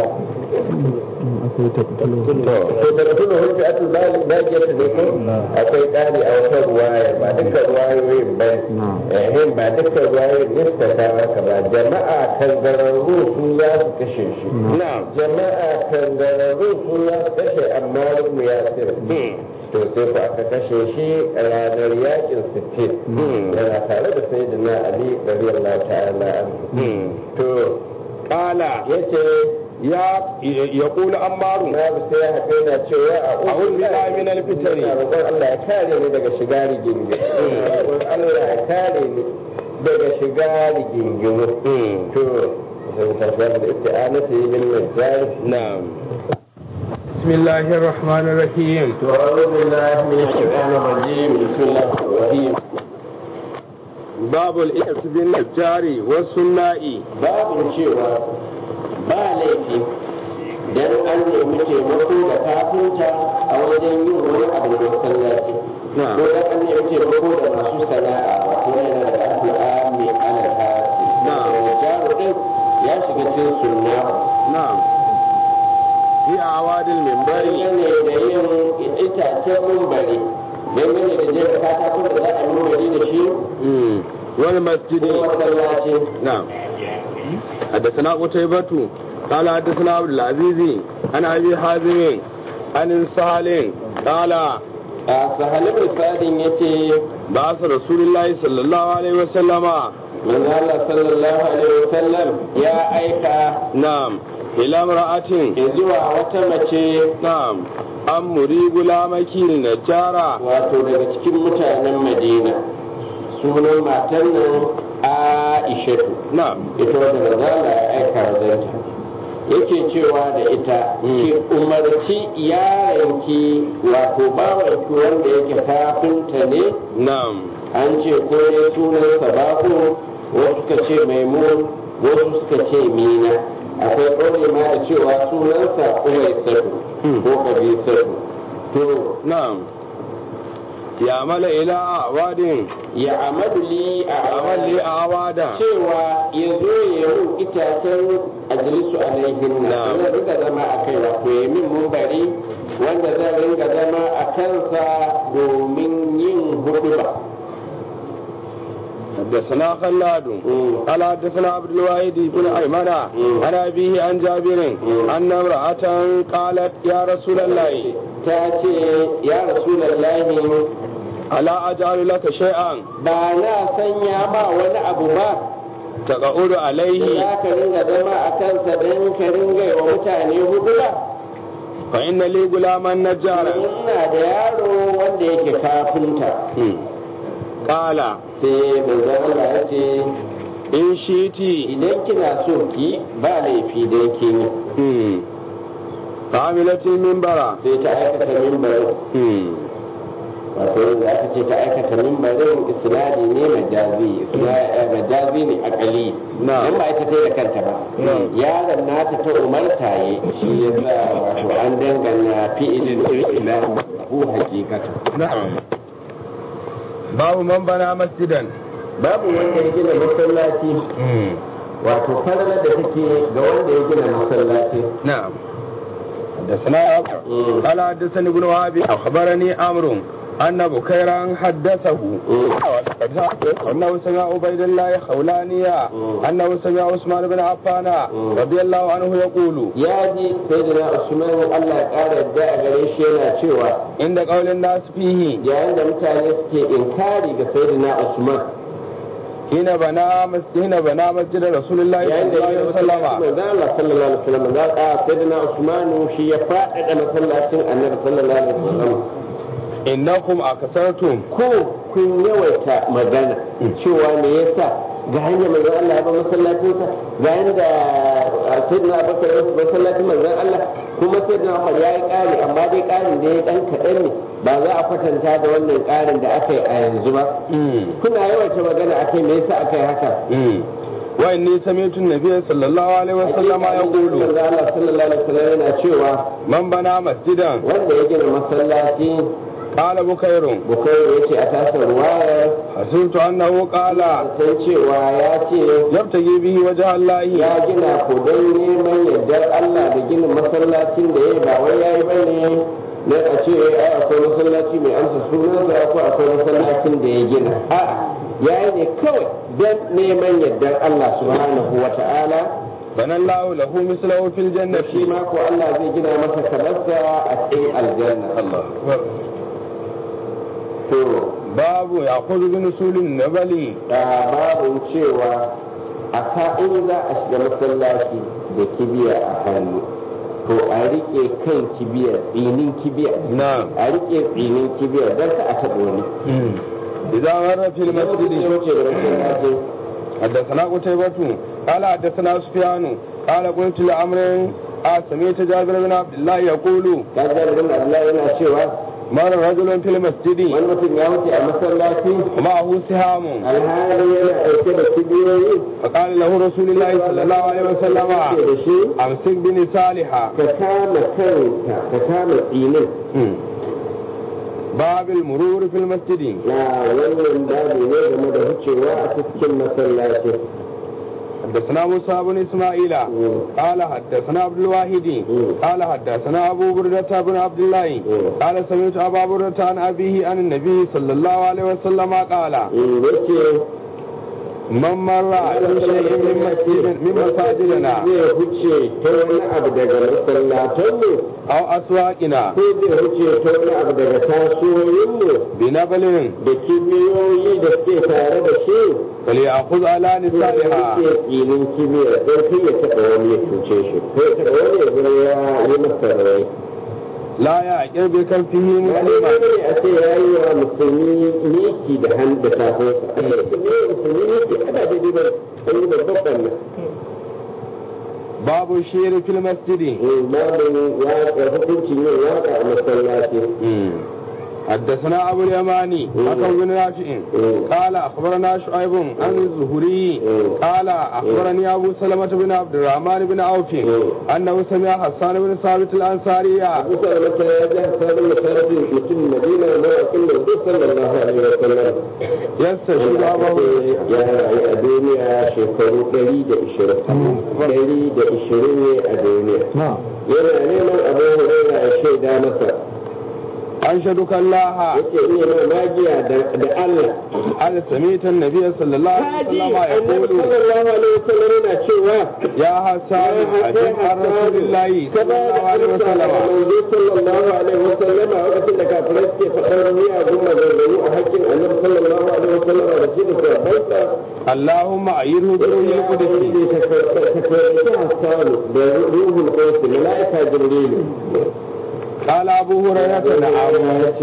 to da kullu hulfi atul bagiyat da ko akwai ƙari a wata ruwaya ba duka ruwayoyin ba ba duka ruwayoyin niskata maka ba jama'a kangararru su za su kashe shi نعم jama'a kangararru su za su kashe amma mu yasir to sai ku aka kashe shi a ranar yakin sittin yana tare da sayyidina ali radiyallahu ta'ala anhu to قال yace يقول عمار na bi sai haka yana cewa أعوذ بالله من الفتن ina roƙon Allah ya kare ni daga shiga rigingi roƙon Allah ya kare ni daga shiga rigingimu to sai tarbiya da isti'anati bil najjar نعم بسم الله الرحمن الرحيم أعوذ بالله من الشيطان الرجيم بسم الله الرحمن الرحيم باب الإحس بالنجار والسناء باب cewa ba laifi dan an nemi taimako da kafinta a wajen yin wani abu da masallaci ko dan an nemi taimako da masu sana'a wato yana da al'ami ana hasi jaru din ya shiga cikin sunna نعم في أعواد المنبر ne da yin itacen mumbari dangane da jefa katakon da za a yi mumbari da shi المسجد masallaci. نعم. حدثنا قتيبة قال حدثنا عبد العزيز عن ابي حازم عن سهل قال a sahalin misalin ya ce بعث رسول الله صلى الله عليه وسلم manzo Allah sallallahu alaihi wasallam ya aika نعم إلى امرأة zuwa wata mace نعم أمري غلامك النجارة wato daga cikin mutanen Madina sunan matan nan Aishatu نعم ita wanda manzo Allah ya aika wajenta yake cewa da ita ki umarci yaranki wato bawanki wanda yake kafinta ne نعم an ce ko ne sunansa bako wasu suka ce maimun wasu suka ce mina akwai ƙaure ma da cewa sunansa umaisatu ko kabisatu to نعم يعمل إلى أعواد ya amadu li a عمل لي أعوادا cewa ya zo ya mun itacen ajalisu alaihin na Na'am. zan ringa zama a kai wato ya min mumbari wanda zan ringa zama a kansa domin yin huduba حدثنا خلاد قال حدثنا عبد الواحد بن أيمن عن أبيه عن جابر أن امرأة قالت يا رسول الله ta ce ya rasulallahi ألا أجعل لك شيئا ba na sanya ma wani abu ba تقعد da عليه za ka ringa zama a kansa don ka ringa yi wa mutane huduba فإن لي غلاما نجارا ina da yaro wanda yake kafinta قال sai manzon Allah ya ce إن شئت idan kina so ki ba laifi da yake ni فعملت المنبر sai ta aikata mimbarin wato yanzu aka ce ta aikata mimbarin isnadi ne majazi ne akali Na'am. in ba ita ta yi da kanta ba yaron nata ta umarta yi shi ya sa wato an dangana fi'ilin ila ko hakikata نعم باب من بنى مسجدا babu wanda ya gina masallaci wato falalar da take ga wanda ya gina masallaci نعم حدثنا قال حدثني ابن وهب اخبرني عمرو ان بكيرا حدثه انه سمع عبيد الله خولانيا انه سمع عثمان بن عفان رضي الله عنه يقول ya ji sayyidina Usman Allah ya kara yadda a gare shi yana cewa عند قول الناس فيه yayin da mutane suke inkari ga sayyidina Usman حين بنى مسجد رسول الله صلى yayin da الله ya عليه yi وسلم masallacin manzo Allah sallallahu alaihi wasallam za ka sayyidina Usman shi ya faɗaɗa masallacin Annabi sallallahu alaihi wasallam انكم اكثرتم ko kun yawaita magana cewa me yasa ga hanyar manzo Allah ya ba masallacinsa ga yanda sayyidina Abubakar ya ba masallacin manzo Allah kuma sayyidina Umar ya yi ƙari amma dai ƙarin da ya dan kaɗan ne ba za a kwatanta da wannan ƙarin da aka yi a yanzu ba kuna yawaita magana akai me yasa aka yi haka واني سمعت النبي صلى الله عليه وسلم يقول manzo Allah sallallahu alaihi wasallam yana cewa من بنى مسجدا wanda ya gina masallaci قال بكير Bukari yace a tasar ruwayar حسبت انه قال sai cewa ya ce يبتغي به وجه الله ya gina ko don neman yardar Allah da gina masallacin da ya ba wai yayi bane ne a ce ai akwai masallaci mai amsa sunansa ko akwai masallacin da ya gina a'a yayi ne kawai don neman yardar Allah subhanahu wata'ala بنى الله له مثله في da الجنة shi ma ko Allah zai gina masa kamarsa a cikin aljanna الله to باب يأخذ بنسول النبل babu cewa a ka'in za a shiga masallaci da kibiya a hannu to a rike kan kibiyar tsinin kibiyar نعم a rike tsinin kibiyar don ka a taɓa wani إذا مر في idan mutum ya المسجد wuce da masallaci حدثنا قتيبة قال حدثنا سفيان قال قلت لعمر سمعت جابر بن عبد الله يقول ka ga da Allah yana cewa مر رجل في المسجد wani mutum ya wuce a masallaci ومعه سهام alhali yana ɗauke da kibiyoyi فقال له رسول الله صلى الله عليه وسلم ce da shi أمسك بني صالحة ka kama kanka ka kama tsinin باب المرور في المسجد na wannan babu ne game da wucewa a cikin masallaci حدثنا موسى بن اسماعيل قال حدثنا عبد الواحد قال حدثنا ابو بردة بن عبد الله قال سمعت ابا بردة عن ابيه عن النبي صلى الله عليه وسلم قال yace man marra bi shay'in min masajidina zai huce ta wani abu daga masallatanmu aw aswaqina ko zai huce ta wani abu daga tasoyinmu bi nabalin da kibiyoyi da suke tare da shi فليأخذ على نسائها tsinin kibiyar don kai ya taɓa wani ya cuce shi ko ya taɓa wani ya zo ya yi masa rai لا يعقل بكفه ba ne مسلما a ce ya yi wa musulmi miki da hannu da tafosa a ce musulmi miki ana da ribar an yi babban ɓanna باب الشعر في المسجد babin waƙa hukuncin yin waƙa a masallaci حدثنا أبو اليماني حكم بن نافع قال أخبرنا شعيب عن الزهري قال أخبرني أبو سلمة بن عبد الرحمن بن عوف أنه سمع حسان بن ثابت الأنصاري abu sa mata ya ji hasarin masarafin mutum madina mawaƙin da zai sallallahu alaihi wa sallam يستشهد أباه ya rayu a duniya shekaru 120 ne a duniya yana neman abu huraira ya shaida masa أنشدك الله yake iya mai magiya da Allah هل سمعت النبي صلى الله عليه haji وسلم annabi يقول sallallahu alaihi wa sallam yana cewa يا حسان أجب عن رسول الله صلى الله عليه وسلم manzo sallallahu alaihi wa sallam a lokacin da kafirai suke faɗar miyagun maganganu a hakkin annabi sallallahu alaihi wa sallam da shi da sahabbansa اللهم أعيره بروح القدس بروح القدس ملائكة جبريل قال أبو هريرة نعم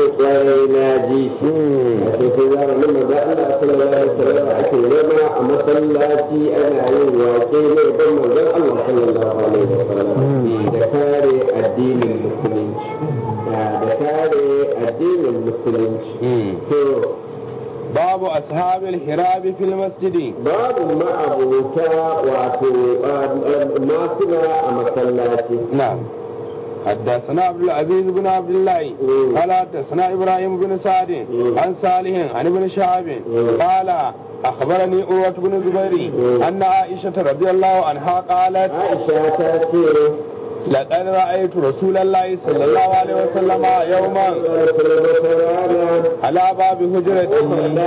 باب أصحاب الحراب في المسجد babu ma'abuta wato masuna a masallaci نعم حدثنا عبد العزيز بن عبد الله قال حدثنا ابراهيم بن سعد عن صالح عن ابن شهاب قال اخبرني عروة بن الزبير ان عائشة رضي الله عنها قالت aisha ta ce لقد رأيت رسول الله صلى الله عليه وسلم يوما على باب هجرته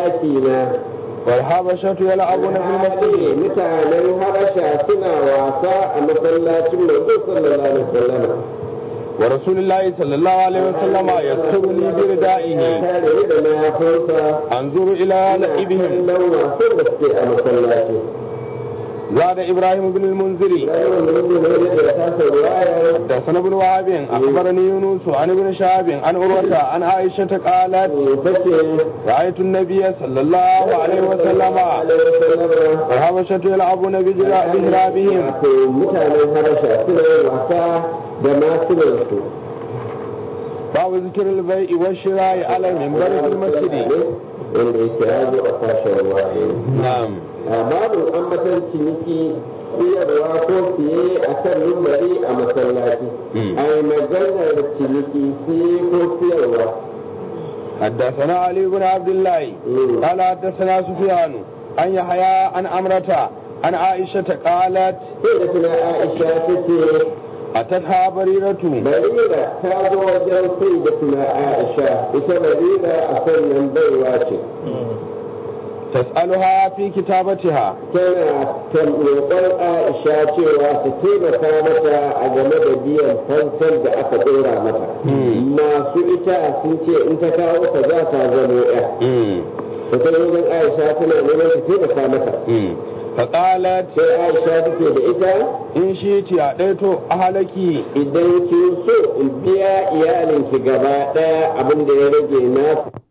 والحبشة يلعبون في المسجد mutanen habasha suna wasa a masallacin manzo sallallahu alaihi wasallam ورسول الله صلى الله عليه وسلم يسترني بردائه tare da mayafinsa انظر الى لعبهم nan wasan da suke a masallaci زاد ابراهيم بن المنذري bayan wani da ta sa ruwaya حدثنا ابن وهب اخبرني يونس عن ابن شهاب عن عروة عن عائشة قالت take رأيت النبي صلى الله عليه وسلم والحبشة يلعبون بجرابهم wato mutanen habasha suna yin wasa da masunansu باب ذكر البيع والشراء على المنبر في المسجد wanda yake ya zo a sashen ruwaye نعم babu ambatan ciniki siyarwa ko siye a kan mimbari a masallaci a yi maganar ciniki siye ko siyarwa حدثنا علي بن عبد الله قال حدثنا سفيان عن يحيى عن أمرة عن عائشة قالت sai da tuna aisha ta ce أتتها بريرة barira ta zo wajen sai da tuna aisha ita barira a sannan baiwa ce تسألها في كتابتها tana roƙon aisha cewa su taimaka mata a game da biyan fansar da aka ɗora mata masu ita sun ce in ta kawo ta za ta zama ya ta ta wajen aisha tana neman su taimaka mata فقالت sai aisha take da ita إن شئت أعطيت أهلك idan kin so in biya iyalinki gaba ɗaya abin da ya rage nasu